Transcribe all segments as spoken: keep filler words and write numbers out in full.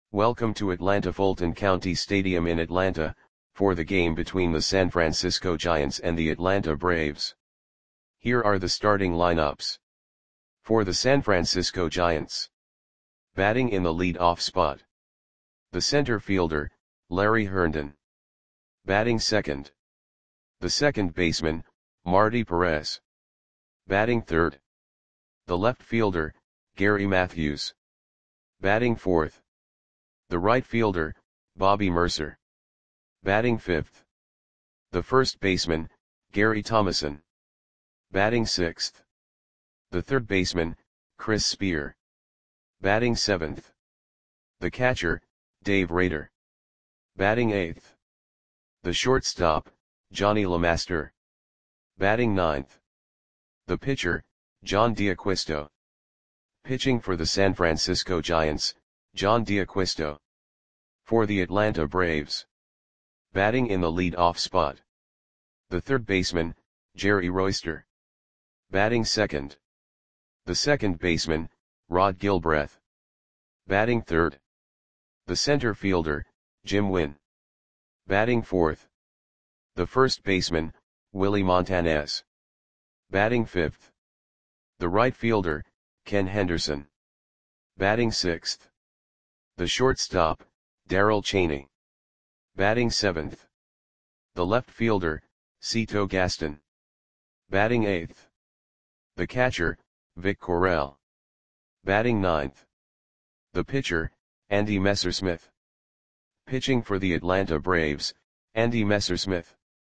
Welcome to Atlanta Fulton County Stadium in Atlanta, for the game between the San Francisco Giants and the Atlanta Braves. Here are the starting lineups. For the San Francisco Giants. Batting in the lead-off spot. The center fielder, Larry Herndon. Batting second. The second baseman, Marty Perez. Batting third. The left fielder, Gary Matthews. Batting fourth. The right fielder, Bobby Murcer. Batting fifth. The first baseman, Gary Thomasson. Batting sixth. The third baseman, Chris Spear. Batting seventh. The catcher, Dave Rader. Batting eighth. The shortstop, Johnny LeMaster. Batting ninth. The pitcher, John D'Acquisto. Pitching for the San Francisco Giants, John D'Acquisto. For the Atlanta Braves. Batting in the lead-off spot. The third baseman, Jerry Royster. Batting second. The second baseman, Rod Gilbreth. Batting third. The center fielder, Jim Wynn. Batting fourth. The first baseman, Willie Montanez. Batting fifth. The right fielder, Ken Henderson. Batting sixth. The shortstop, Darrell Chaney. Batting seventh. The left fielder, Cito Gaston. Batting eighth. The catcher, Vic Correll. Batting ninth. The pitcher, Andy Messersmith. Pitching for the Atlanta Braves, Andy Messersmith.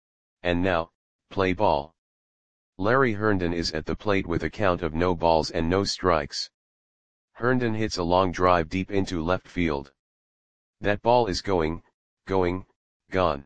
And now, play ball. Larry Herndon is at the plate with a count of no balls and no strikes. Herndon hits a long drive deep into left field. That ball is going, going, gone.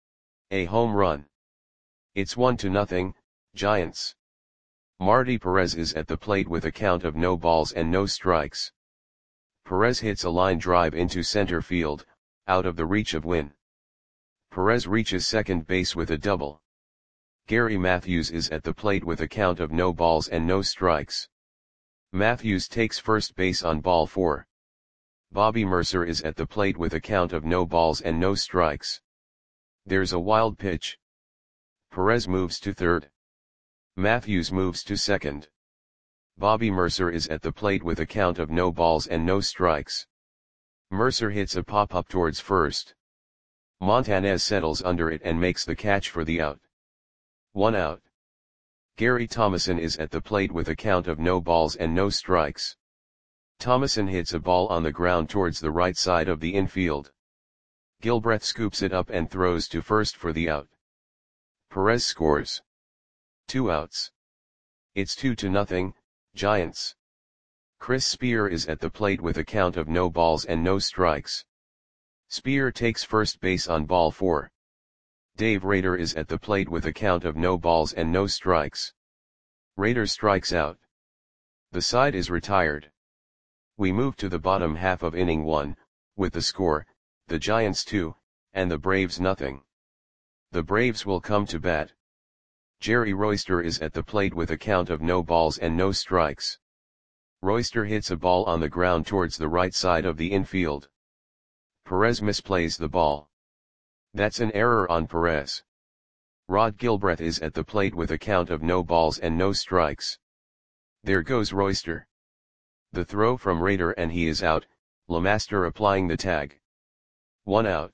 A home run. It's one to nothing, Giants. Marty Perez is at the plate with a count of no balls and no strikes. Perez hits a line drive into center field, out of the reach of Wynn. Perez reaches second base with a double. Gary Matthews is at the plate with a count of no balls and no strikes. Matthews takes first base on ball four. Bobby Murcer is at the plate with a count of no balls and no strikes. There's a wild pitch. Perez moves to third. Matthews moves to second. Bobby Murcer is at the plate with a count of no balls and no strikes. Murcer hits a pop-up towards first. Montanez settles under it and makes the catch for the out. One out. Gary Thomasson is at the plate with a count of no balls and no strikes. Thomasson hits a ball on the ground towards the right side of the infield. Gilbreth scoops it up and throws to first for the out. Perez scores. Two outs. It's two to nothing, Giants. Chris Spear is at the plate with a count of no balls and no strikes. Spear takes first base on ball four. Dave Rader is at the plate with a count of no balls and no strikes. Rader strikes out. The side is retired. We move to the bottom half of inning one, with the score, the Giants two, and the Braves nothing. The Braves will come to bat. Jerry Royster is at the plate with a count of no balls and no strikes. Royster hits a ball on the ground towards the right side of the infield. Perez misplays the ball. That's an error on Perez. Rod Gilbreth is at the plate with a count of no balls and no strikes. There goes Royster. The throw from Rader and he is out, LeMaster applying the tag. One out.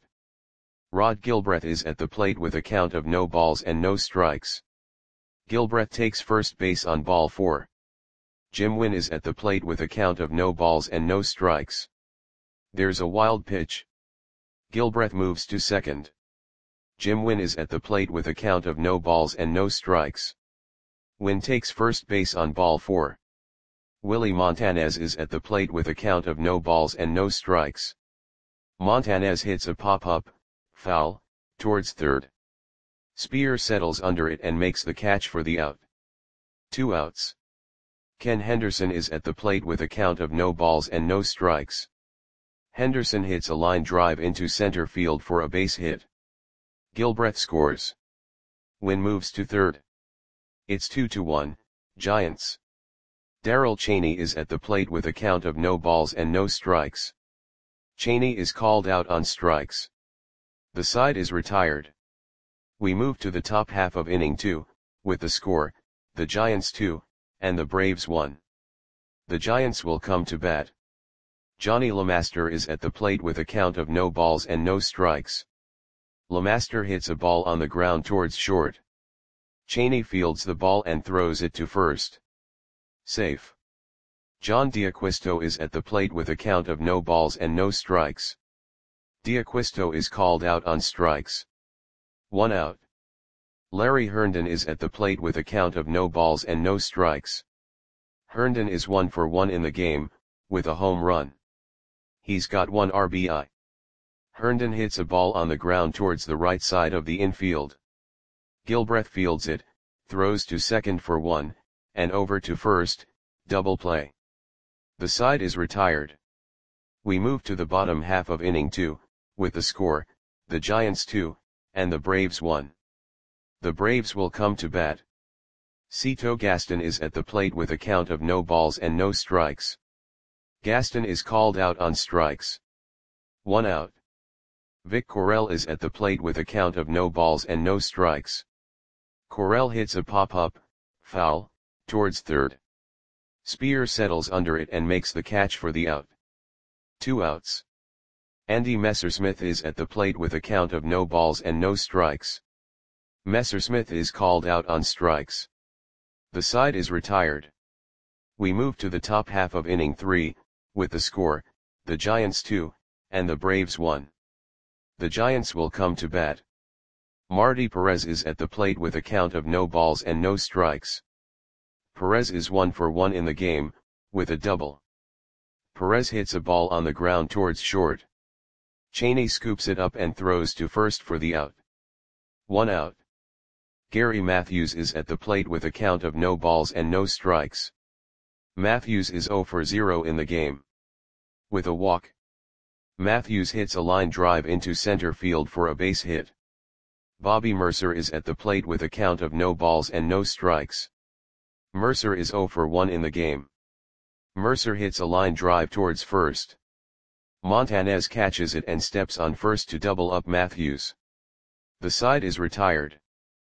Rod Gilbreth is at the plate with a count of no balls and no strikes. Gilbreth takes first base on ball four. Jim Wynn is at the plate with a count of no balls and no strikes. There's a wild pitch. Gilbreth moves to second. Jim Wynn is at the plate with a count of no balls and no strikes. Wynn takes first base on ball four. Willie Montanez is at the plate with a count of no balls and no strikes. Montanez hits a pop-up, foul, towards third. Spear settles under it and makes the catch for the out. Two outs. Ken Henderson is at the plate with a count of no balls and no strikes. Henderson hits a line drive into center field for a base hit. Gilbreth scores. Wynn moves to third. It's two to one, Giants. Darrell Chaney is at the plate with a count of no balls and no strikes. Cheney is called out on strikes. The side is retired. We move to the top half of inning two, with the score, the Giants two, and the Braves one. The Giants will come to bat. Johnny LeMaster is at the plate with a count of no balls and no strikes. LeMaster hits a ball on the ground towards short. Cheney fields the ball and throws it to first. Safe. John D'Acquisto is at the plate with a count of no balls and no strikes. D'Acquisto is called out on strikes. One out. Larry Herndon is at the plate with a count of no balls and no strikes. Herndon is one for one in the game, with a home run. He's got one R B I. Herndon hits a ball on the ground towards the right side of the infield. Gilbreth fields it, throws to second for one, and over to first, double play. The side is retired. We move to the bottom half of inning two, with the score, the Giants two, and the Braves one. The Braves will come to bat. Cito Gaston is at the plate with a count of no balls and no strikes. Gaston is called out on strikes. One out. Vic Correll is at the plate with a count of no balls and no strikes. Correll hits a pop-up, foul, towards third. Spear settles under it and makes the catch for the out. Two outs. Andy Messersmith is at the plate with a count of no balls and no strikes. Messersmith is called out on strikes. The side is retired. We move to the top half of inning three, with the score, the Giants two, and the Braves one. The Giants will come to bat. Marty Perez is at the plate with a count of no balls and no strikes. Perez is one for one in the game, with a double. Perez hits a ball on the ground towards short. Cheney scoops it up and throws to first for the out. One out. Gary Matthews is at the plate with a count of no balls and no strikes. Matthews is zero for zero in the game. With a walk. Matthews hits a line drive into center field for a base hit. Bobby Mercer is at the plate with a count of no balls and no strikes. Mercer is zero for one in the game. Mercer hits a line drive towards first. Montanez catches it and steps on first to double up Matthews. The side is retired.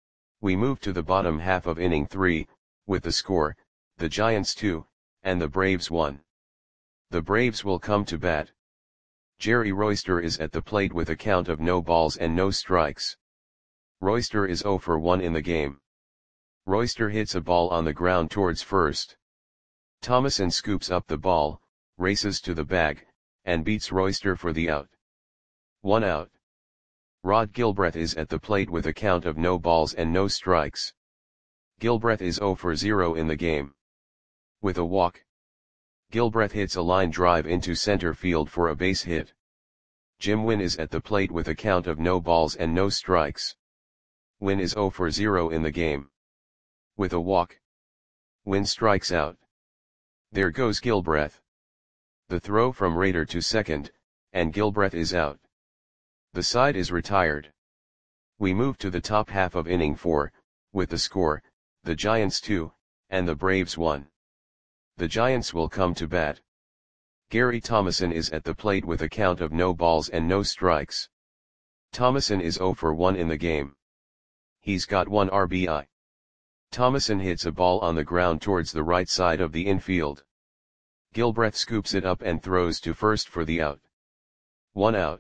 We move to the bottom half of inning three, with the score, the Giants two, and the Braves one. The Braves will come to bat. Jerry Royster is at the plate with a count of no balls and no strikes. Royster is zero for one in the game. Royster hits a ball on the ground towards first. Thomason scoops up the ball, races to the bag, and beats Royster for the out. One out. Rod Gilbreth is at the plate with a count of no balls and no strikes. Gilbreth is zero for zero in the game. With a walk. Gilbreth hits a line drive into center field for a base hit. Jim Wynn is at the plate with a count of no balls and no strikes. Wynn is zero for zero in the game. With a walk. Wynn strikes out. There goes Gilbreth. The throw from Rader to second, and Gilbreth is out. The side is retired. We move to the top half of inning four, with the score, the Giants two, and the Braves one. The Giants will come to bat. Gary Thomason is at the plate with a count of no balls and no strikes. Thomason is zero for one in the game. He's got one R B I. Thomason hits a ball on the ground towards the right side of the infield. Gilbreth scoops it up and throws to first for the out. One out.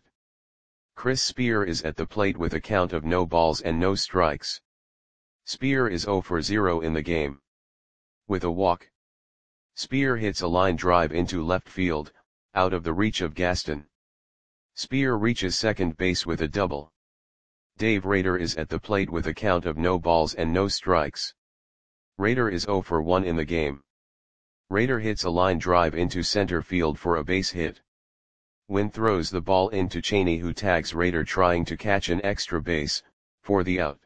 Chris Spear is at the plate with a count of no balls and no strikes. Spear is zero for zero in the game. With a walk. Spear hits a line drive into left field, out of the reach of Gaston. Spear reaches second base with a double. Dave Rader is at the plate with a count of no balls and no strikes. Rader is zero for one in the game. Rader hits a line drive into center field for a base hit. Wynn throws the ball into Cheney, who tags Rader trying to catch an extra base, for the out.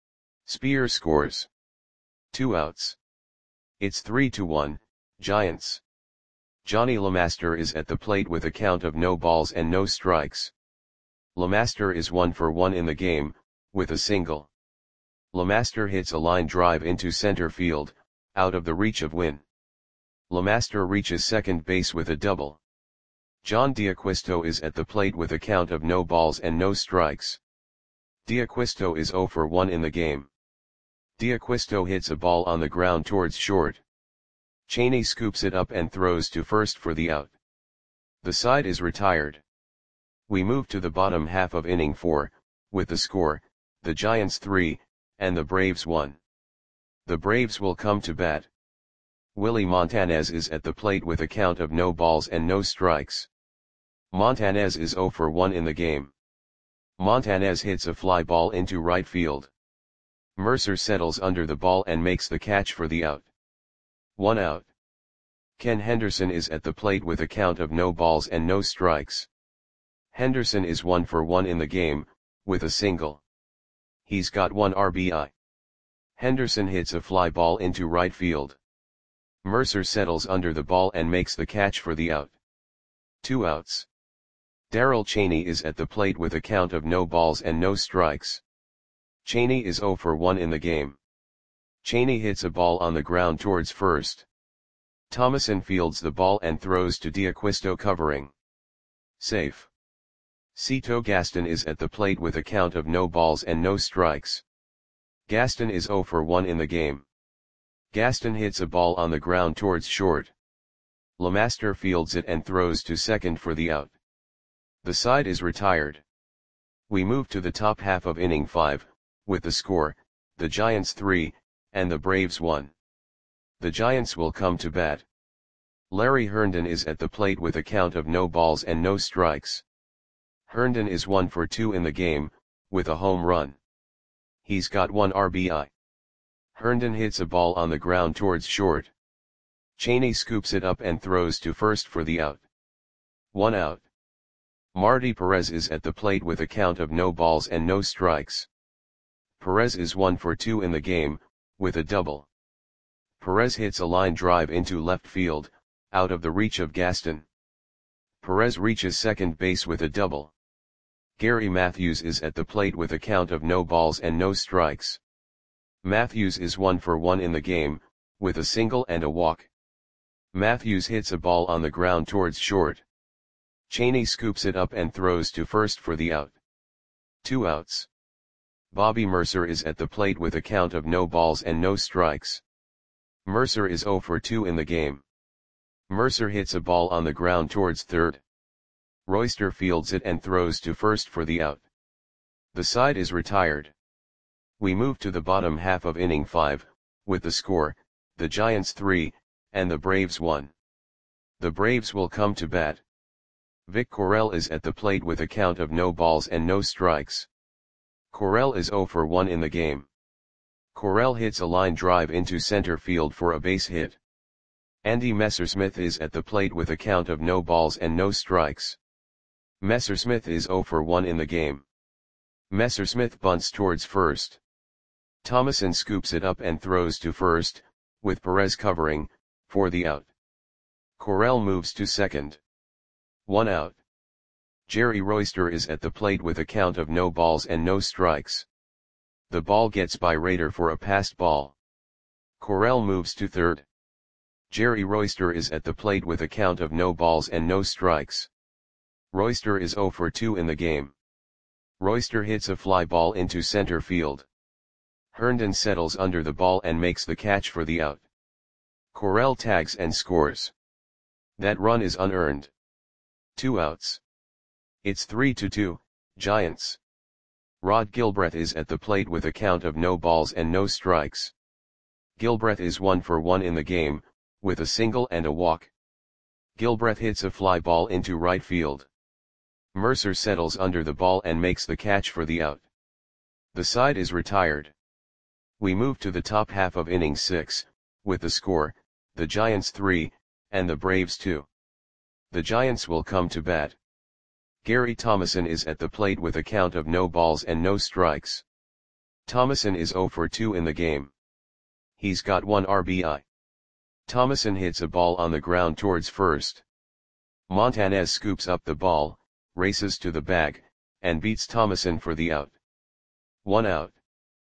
Spear scores. Two outs. It's three to one, Giants. Johnny LeMaster is at the plate with a count of no balls and no strikes. LeMaster is one for one in the game, with a single. LeMaster hits a line drive into center field, out of the reach of Wynn. LeMaster reaches second base with a double. John D'Acquisto is at the plate with a count of no balls and no strikes. D'Acquisto is zero for one in the game. D'Acquisto hits a ball on the ground towards short. Cheney scoops it up and throws to first for the out. The side is retired. We move to the bottom half of inning four, with the score, the Giants three, and the Braves one. The Braves will come to bat. Willie Montanez is at the plate with a count of no balls and no strikes. Montanez is zero for one in the game. Montanez hits a fly ball into right field. Mercer settles under the ball and makes the catch for the out. One out. Ken Henderson is at the plate with a count of no balls and no strikes. Henderson is one for one in the game, with a single. He's got one R B I. Henderson hits a fly ball into right field. Mercer settles under the ball and makes the catch for the out. Two outs. Darrell Cheney is at the plate with a count of no balls and no strikes. Cheney is zero for one in the game. Cheney hits a ball on the ground towards first. Thomason fields the ball and throws to D'Acquisto covering. Safe. Cito Gaston is at the plate with a count of no balls and no strikes. Gaston is zero for one in the game. Gaston hits a ball on the ground towards short. LeMaster fields it and throws to second for the out. The side is retired. We move to the top half of inning five, with the score, the Giants three, and the Braves one. The Giants will come to bat. Larry Herndon is at the plate with a count of no balls and no strikes. Herndon is one for two in the game, with a home run. He's got one R B I. Herndon hits a ball on the ground towards short. Cheney scoops it up and throws to first for the out. One out. Marty Perez is at the plate with a count of no balls and no strikes. Perez is one for two in the game, with a double. Perez hits a line drive into left field, out of the reach of Gaston. Perez reaches second base with a double. Gary Matthews is at the plate with a count of no balls and no strikes. Matthews is one for one in the game, with a single and a walk. Matthews hits a ball on the ground towards short. Cheney scoops it up and throws to first for the out. Two outs. Bobby Mercer is at the plate with a count of no balls and no strikes. Mercer is zero for two in the game. Mercer hits a ball on the ground towards third. Royster fields it and throws to first for the out. The side is retired. We move to the bottom half of inning five, with the score, the Giants three, and the Braves one. The Braves will come to bat. Vic Correll is at the plate with a count of no balls and no strikes. Correll is zero for one in the game. Correll hits a line drive into center field for a base hit. Andy Messersmith is at the plate with a count of no balls and no strikes. Messersmith is zero for one in the game. Messersmith bunts towards first. Thomason scoops it up and throws to first, with Perez covering, for the out. Correll moves to second. One out. Jerry Royster is at the plate with a count of no balls and no strikes. The ball gets by Rader for a passed ball. Correll moves to third. Jerry Royster is at the plate with a count of no balls and no strikes. Royster is zero for two in the game. Royster hits a fly ball into center field. Herndon settles under the ball and makes the catch for the out. Correll tags and scores. That run is unearned. Two outs. It's three to two, Giants. Rod Gilbreth is at the plate with a count of no balls and no strikes. Gilbreth is one for one in the game, with a single and a walk. Gilbreth hits a fly ball into right field. Mercer settles under the ball and makes the catch for the out. The side is retired. We move to the top half of inning six, with the score, the Giants three, and the Braves two. The Giants will come to bat. Gary Thomason is at the plate with a count of no balls and no strikes. Thomason is zero for two in the game. He's got one R B I. Thomason hits a ball on the ground towards first. Montanez scoops up the ball, races to the bag, and beats Thomason for the out. One out.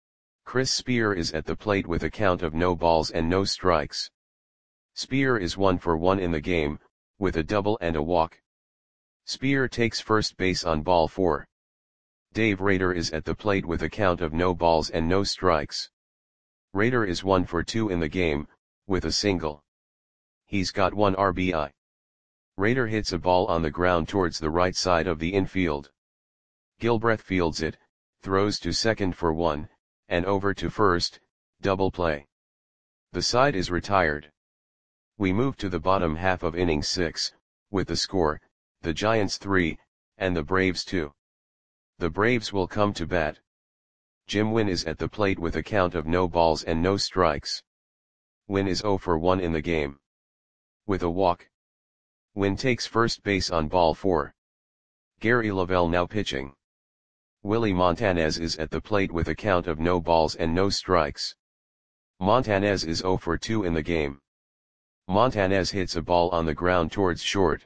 Chris Spear is at the plate with a count of no balls and no strikes. Spear is one for one in the game, with a double and a walk. Spear takes first base on ball four. Dave Rader is at the plate with a count of no balls and no strikes. Rader is one for two in the game, with a single. He's got one R B I. Rader hits a ball on the ground towards the right side of the infield. Gilbreth fields it, throws to second for one, and over to first, double play. The side is retired. We move to the bottom half of inning six, with the score, the Giants three, and the Braves two. The Braves will come to bat. Jim Wynn is at the plate with a count of no balls and no strikes. Wynn is zero for one in the game. With a walk. Wynn takes first base on ball four. Gary Lavelle now pitching. Willie Montanez is at the plate with a count of no balls and no strikes. Montanez is zero for two in the game. Montanez hits a ball on the ground towards short.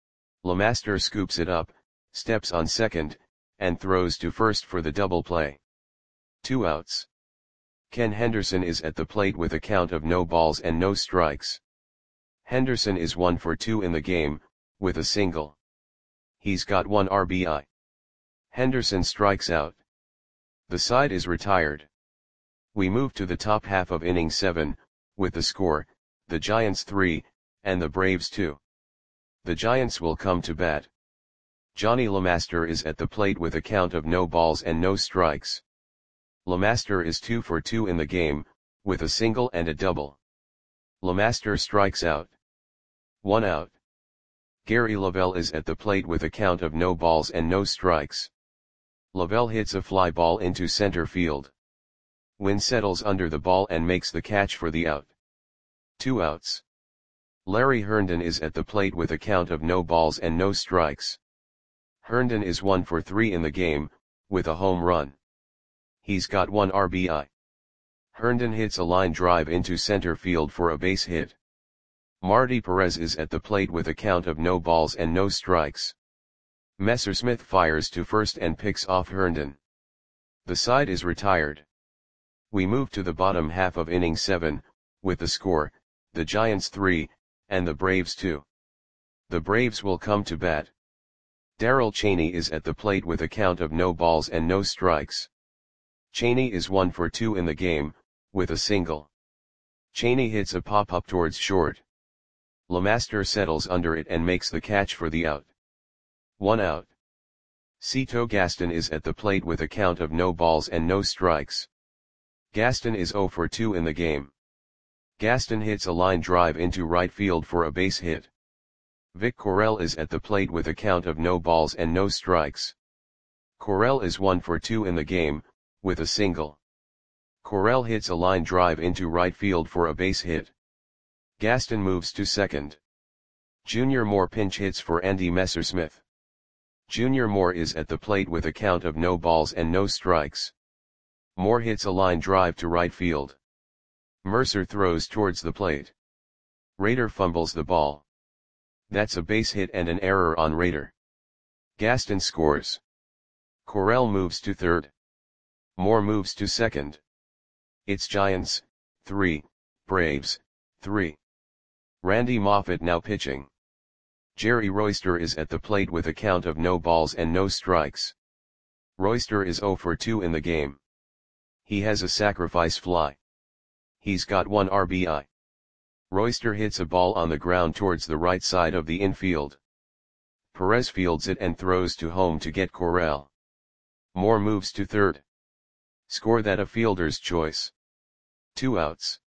LeMaster scoops it up, steps on second, and throws to first for the double play. Two outs. Ken Henderson is at the plate with a count of no balls and no strikes. Henderson is one for two in the game, with a single. He's got one R B I. Henderson strikes out. The side is retired. We move to the top half of inning seven, with the score, the Giants three, and the Braves two. The Giants will come to bat. Johnny LeMaster is at the plate with a count of no balls and no strikes. LeMaster is two for two in the game, with a single and a double. LeMaster strikes out. One out. Gary Lavelle is at the plate with a count of no balls and no strikes. Lavelle hits a fly ball into center field. Wynn settles under the ball and makes the catch for the out. Two outs. Larry Herndon is at the plate with a count of no balls and no strikes. Herndon is one for three in the game, with a home run. He's got one R B I. Herndon hits a line drive into center field for a base hit. Marty Perez is at the plate with a count of no balls and no strikes. Messersmith fires to first and picks off Herndon. The side is retired. We move to the bottom half of inning seven, with the score, the Giants three, and the Braves two. The Braves will come to bat. Darrell Chaney is at the plate with a count of no balls and no strikes. Chaney is one for two in the game, with a single. Chaney hits a pop-up towards short. LeMaster settles under it and makes the catch for the out. One out. Cito Gaston is at the plate with a count of no balls and no strikes. Gaston is zero for two in the game. Gaston hits a line drive into right field for a base hit. Vic Correll is at the plate with a count of no balls and no strikes. Correll is one for two in the game, with a single. Correll hits a line drive into right field for a base hit. Gaston moves to second. Junior Moore pinch hits for Andy Messersmith. Junior Moore is at the plate with a count of no balls and no strikes. Moore hits a line drive to right field. Mercer throws towards the plate. Rader fumbles the ball. That's a base hit and an error on Rader. Gaston scores. Correll moves to third. Moore moves to second. It's Giants, three, Braves, three. Randy Moffett now pitching. Jerry Royster is at the plate with a count of no balls and no strikes. Royster is zero for two in the game. He has a sacrifice fly. He's got one R B I. Royster hits a ball on the ground towards the right side of the infield. Perez fields it and throws to home to get Correll. Moore moves to third. Score that a fielder's choice. Two outs.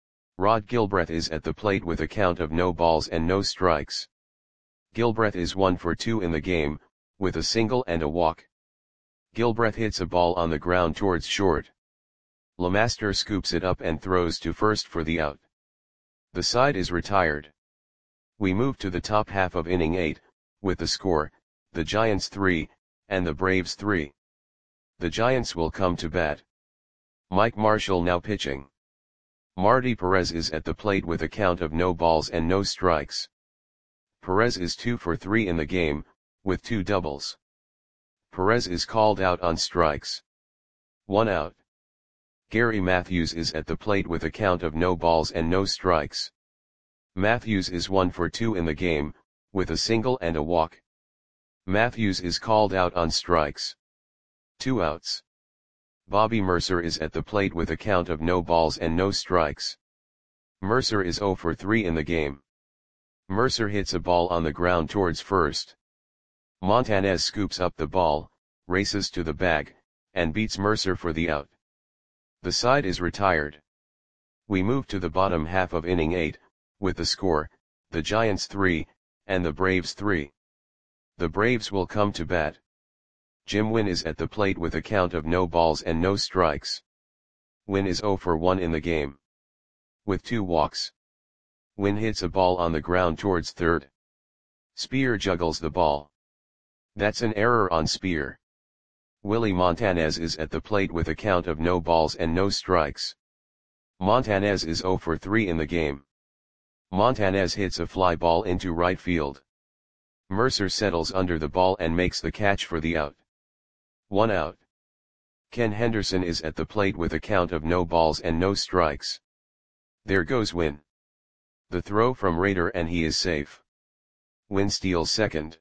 Rod Gilbreth is at the plate with a count of no balls and no strikes. Gilbreth is one for two in the game, with a single and a walk. Gilbreth hits a ball on the ground towards short. LeMaster scoops it up and throws to first for the out. The side is retired. We move to the top half of inning eight, with the score, the Giants three, and the Braves three. The Giants will come to bat. Mike Marshall now pitching. Marty Perez is at the plate with a count of no balls and no strikes. Perez is two for three in the game, with two doubles. Perez is called out on strikes. One out. Gary Matthews is at the plate with a count of no balls and no strikes. Matthews is one for two in the game, with a single and a walk. Matthews is called out on strikes. Two outs. Bobby Mercer is at the plate with a count of no balls and no strikes. Mercer is oh for three in the game. Mercer hits a ball on the ground towards first. Montanez scoops up the ball, races to the bag, and beats Mercer for the out. The side is retired. We move to the bottom half of inning eight, with the score, the Giants three, and the Braves three. The Braves will come to bat. Jim Wynn is at the plate with a count of no balls and no strikes. Wynn is oh for one in the game. With two walks. Wynn hits a ball on the ground towards third. Spear juggles the ball. That's an error on Spear. Willie Montanez is at the plate with a count of no balls and no strikes. Montanez is oh for three in the game. Montanez hits a fly ball into right field. Mercer settles under the ball and makes the catch for the out. One out. Ken Henderson is at the plate with a count of no balls and no strikes. There goes Wynn. The throw from Rader and he is safe. Wynn steals second.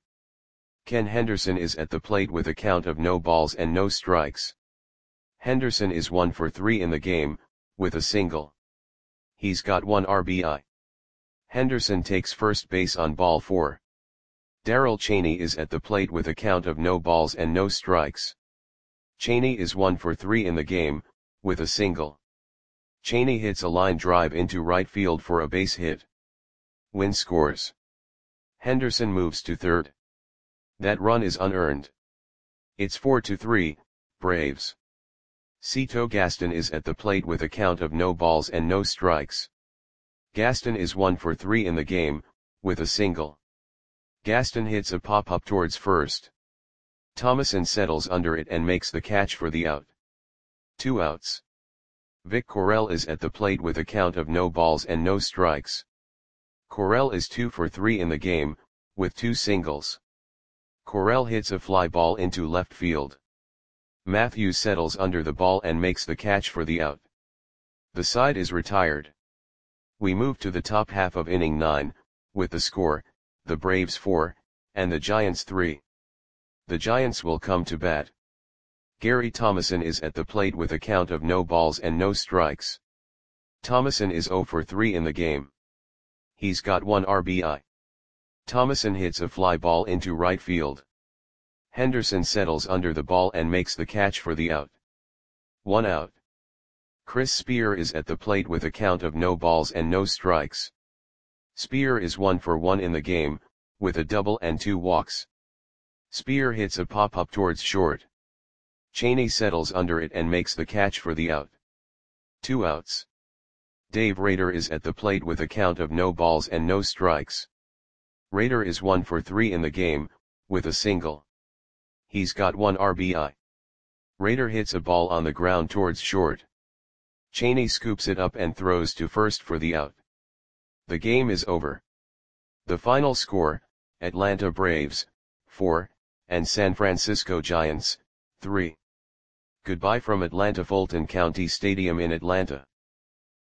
Ken Henderson is at the plate with a count of no balls and no strikes. Henderson is one for three in the game, with a single. He's got one R B I. Henderson takes first base on ball four. Darrell Chaney is at the plate with a count of no balls and no strikes. Chaney is one for three in the game, with a single. Chaney hits a line drive into right field for a base hit. Wynn scores. Henderson moves to third. That run is unearned. It's four to three, Braves. Cito Gaston is at the plate with a count of no balls and no strikes. Gaston is one for three in the game, with a single. Gaston hits a pop-up towards first. Thomason settles under it and makes the catch for the out. Two outs. Vic Correll is at the plate with a count of no balls and no strikes. Correll is two for three in the game, with two singles. Correll hits a fly ball into left field. Matthews settles under the ball and makes the catch for the out. The side is retired. We move to the top half of inning nine, with the score, the Braves four, and the Giants three. The Giants will come to bat. Gary Thomason is at the plate with a count of no balls and no strikes. Thomason is oh for three in the game. He's got one R B I. Thomason hits a fly ball into right field. Henderson settles under the ball and makes the catch for the out. One out. Chris Spear is at the plate with a count of no balls and no strikes. Spear is one for one in the game, with a double and two walks. Spear hits a pop-up towards short. Chaney settles under it and makes the catch for the out. Two outs. Dave Rader is at the plate with a count of no balls and no strikes. Rader is one for three in the game, with a single. He's got one R B I. Rader hits a ball on the ground towards short. Chaney scoops it up and throws to first for the out. The game is over. The final score, Atlanta Braves, four, and San Francisco Giants, three. Goodbye from Atlanta Fulton County Stadium in Atlanta.